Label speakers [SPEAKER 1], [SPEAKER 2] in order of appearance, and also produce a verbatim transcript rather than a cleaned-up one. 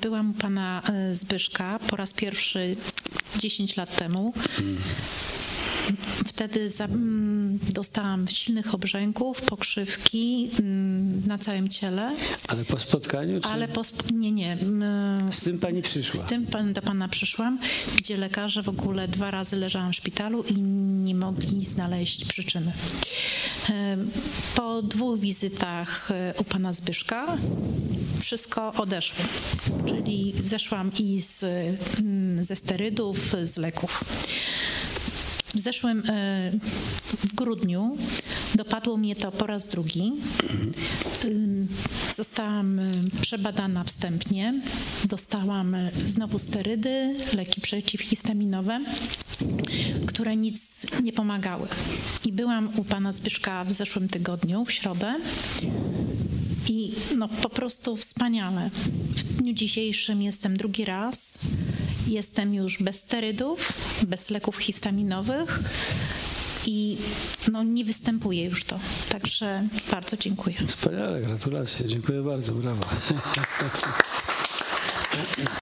[SPEAKER 1] byłam u pana Zbyszka po raz pierwszy dziesięć lat temu. Wtedy za, m, dostałam silnych obrzęków, pokrzywki m, na całym ciele.
[SPEAKER 2] Ale po spotkaniu? Czy...
[SPEAKER 1] Ale po sp- nie, nie. M,
[SPEAKER 2] z tym pani przyszła?
[SPEAKER 1] Z tym pan, do pana przyszłam, gdzie lekarze w ogóle dwa razy leżałam w szpitalu i nie mogli znaleźć przyczyny. Po dwóch wizytach u pana Zbyszka wszystko odeszło. Czyli zeszłam i z, ze sterydów, z leków. W zeszłym, w grudniu dopadło mnie to po raz drugi. Zostałam przebadana wstępnie. Dostałam znowu sterydy, leki przeciwhistaminowe, które nic nie pomagały. I byłam u pana Zbyszka w zeszłym tygodniu, w środę. I no po prostu wspaniale. W dniu dzisiejszym jestem drugi raz. Jestem już bez sterydów, bez leków histaminowych i no, nie występuje już to. Także bardzo dziękuję.
[SPEAKER 2] Wspaniale, gratulacje. Dziękuję bardzo, brawa.